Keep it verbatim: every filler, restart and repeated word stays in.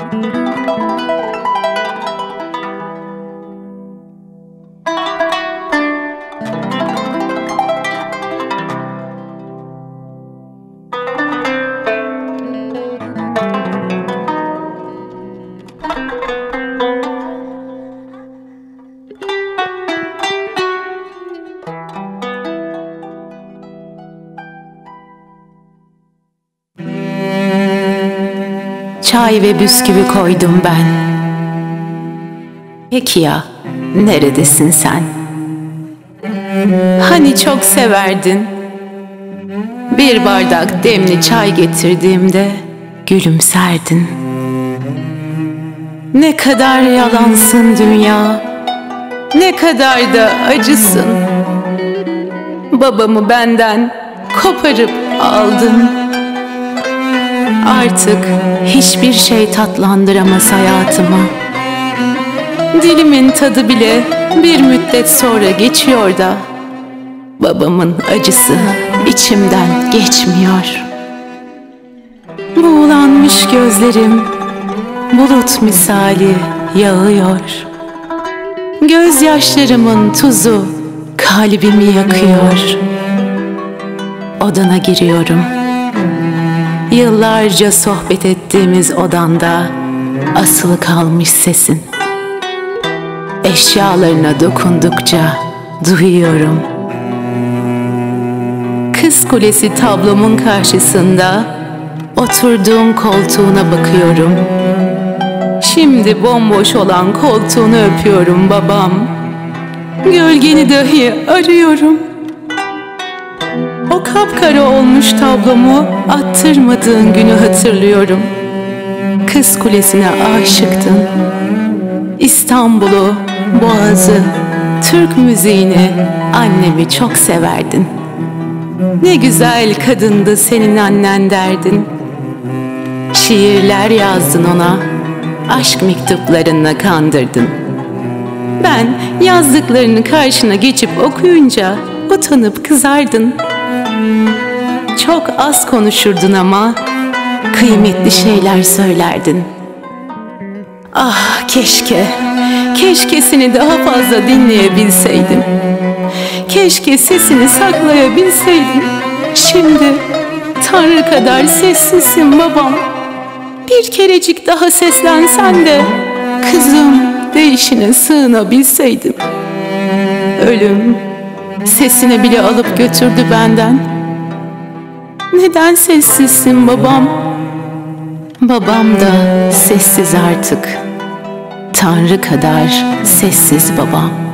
Çay ve bisküvi koydum ben. Peki ya, neredesin sen? Hani çok severdin. Bir bardak demli çay getirdiğimde gülümserdin. Ne kadar yalansın dünya, ne kadar da acısın. Babamı benden koparıp aldın. Artık hiçbir şey tatlandıramaz hayatımı. Dilimin tadı bile bir müddet sonra geçiyor da babamın acısı içimden geçmiyor. Buğulanmış gözlerim bulut misali yağıyor. Gözyaşlarımın tuzu kalbimi yakıyor. Odana giriyorum. Yıllarca sohbet ettiğimiz odanda asılı kalmış sesin. Eşyalarına dokundukça duyuyorum. Kız Kulesi tablomun karşısında oturduğun koltuğuna bakıyorum. Şimdi bomboş olan koltuğunu öpüyorum babam. Gölgeni dahi arıyorum. O kapkara olmuş tablomu attırmadığın günü hatırlıyorum. Kız Kulesi'ne aşıktın. İstanbul'u, Boğaz'ı, Türk müziğini, annemi çok severdin. Ne güzel kadındı senin annen derdin. Şiirler yazdın ona, aşk mektuplarınla kandırdın. Ben yazdıklarını karşına geçip okuyunca utanıp kızardın. Çok az konuşurdun ama kıymetli şeyler söylerdin. Ah keşke, keşke seni daha fazla dinleyebilseydim. Keşke sesini saklayabilseydim. Şimdi Tanrı kadar sessizsin babam. Bir kerecik daha seslensen de kızım değişine sığınabilseydim. Ölüm sesini bile alıp götürdü benden. Neden sessizsin babam? Babam da sessiz artık. Tanrı kadar sessiz babam.